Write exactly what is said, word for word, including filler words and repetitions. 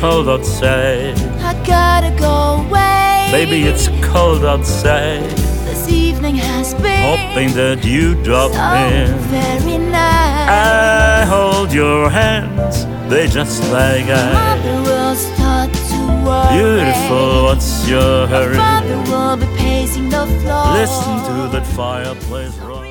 cold outside. I gotta go away. Baby, it's cold outside. This evening has been Hoping that you drop so in. very nice. I hold your hands, they just like ice. Mother will start to worry. Beautiful, what's your hurry? Father will be pacing the floor. Listen to that fireplace roar.